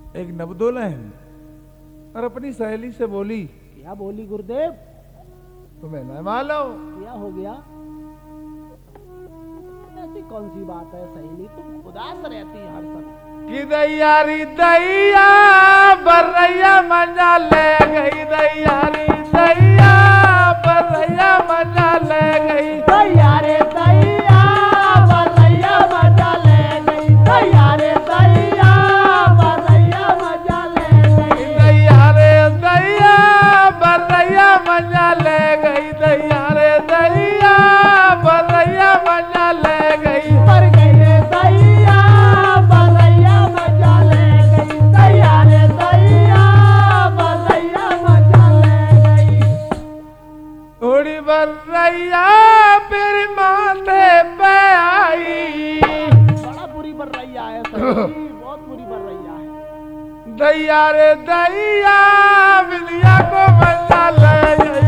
एक नवदुल्हन और अपनी सहेली से बोली, क्या बोली गुरुदेव? तुम्हें न मालूम क्या हो गया? ऐसी कौन सी बात है सहेली, तुम उदास रहती है हर समय। कि दैयारी दैया बरैया मजा ले गई, दैयारी दैया बरैया मजा ले गई, दैया रे दैया बरैया मजा ले गई, दैया रे दैया बरैया मजा ले गई, दैया रे दैया बरैया मजा ले गई, दैया रे दैया बरैया मजा ले गई, मर गई रे दैया बरैया मजा ले गई, दैया रे दैया बरैया मजा ले गई। थोड़ी बरैया मेरे माथे पे आई, बड़ा बुरी बरैया है सहेली, बहुत बुरी बरैया है। दैया रे दैया बिलिया को मजा ले गई,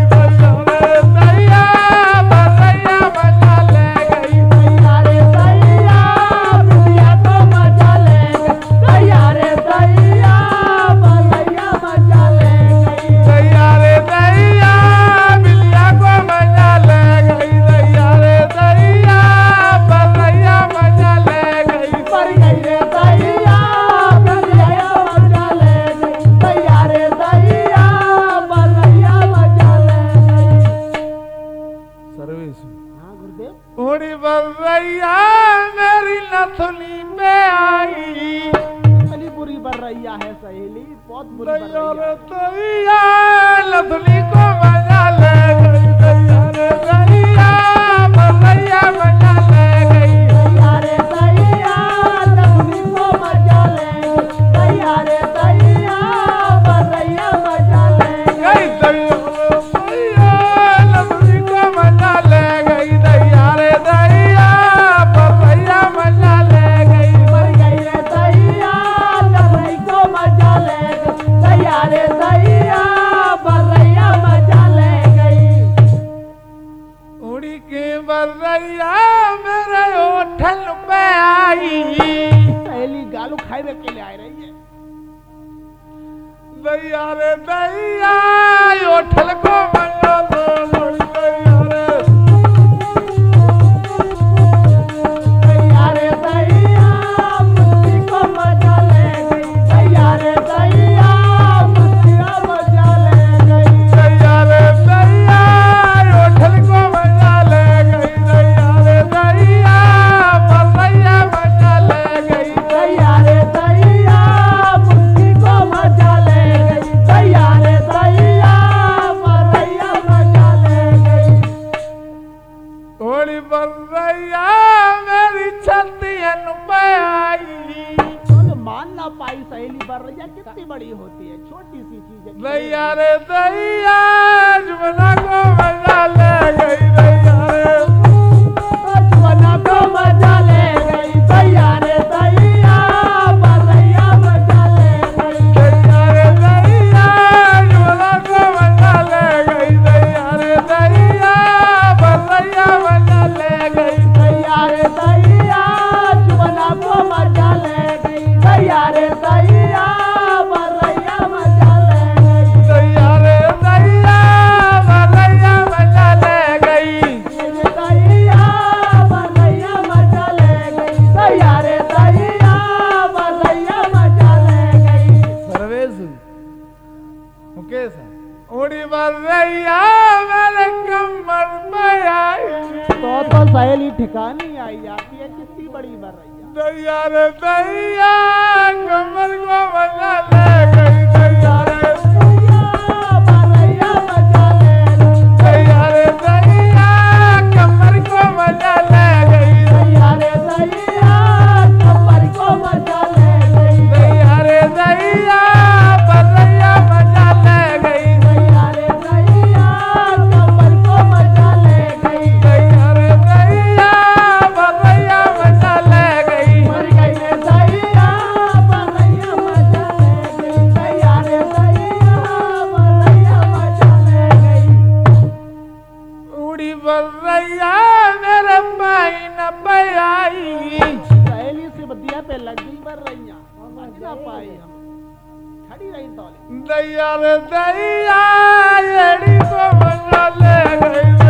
दैया रे दैया बरैया मजा ले गई, दैया रे दैया बिटिया को मजा ले गई, दैया रे दैया बरैया मजा ले गई, दैया रे दैया बिलिया को मजा ले गई, दैया रे दैया बरैया मजा ले गई, मर गई रे दैया बिटिया मजा ले गई, दैया रे दैया बरैया मजा ले गई। सर्वेश हाँ गुरुदेव। थोड़ी बरैया मेरी नथुनी पे आई, बड़ी बुरी बरैया है सहेली, बहुत बुरी दैया बरैया रे है। दैया नथुनी को मजा ले गई, दैया रे दैया बरैया मजा ले गई, दैया रे दैया नथुनी को मजा ले गई, दैया रे दैया बरैया मजा ले गई गई, दैया नथुनी को मजा ले गई, दैया रे दैया बरैया मजा ले गई, मर गई रे दैया नथुनी को मजा ले गई, दैया रे दैया बरैया मजा ले गई। उड़ी के बरैया मेरे ओठल पे आई, सहेली गालू खाए के लिए आ रही है। दैया रे दैया ओठल को मजा दो, दैया रे दैया रे दैया मुझी को मजा ले गई, दैया रे दैया मुझी मजा ले गई, दैया रे दैया ओठल को मजा ले गई, दैया रे दैया बरैया मजा ले गई, दैया रे दैया मुझी को मजा ले गई, दैया रे दैया बरैया मजा ले गई। थोड़ी बरैया मेरी छतियन पे आई, तो मान ना पाई सहेली बरैया कितनी बड़ी होती है, छोटी सी चीज है। दैया रे दैया जुबना को मजा ले गई, दैया रे जुबना को मजा ले गई, दैया रे दैया बरैया मजा ले गई, दैया रे दैया जुबना को मजा ले गई, दैया रे दैया बरैया मजा ले गई, दैया रे दैया जुबना को मजा ले गई, दैया रे दैया बरैया मजा ले गई, दैया रे दैया बरैया मजा ले गई, रे दैया बरैया मजा ले गई, दैया रे दैया बरैया मजा ले गई। सर्वेश मुकेश उड़ी बरैया मेरे कमर पे आई, तो सहेली ठिकानी आई जाती है, कितनी बड़ी बरैया। दैया रे दैया कमर को मजा ले गई, दैया रे बरैया मजा ले गई, दैया रे दैया कमर को मजा ले गई, दैया रे दैया कमर को मजा ले गई, दैया रे दैया बरैया मजा ले गई, दैया रे दैया कमर को मजा ले गई, दैया रे दैया बरैया मजा ले गई, मर गई रे दैया खड़ी रही तौली दैया रे दैया एड़ी को मजा ले गई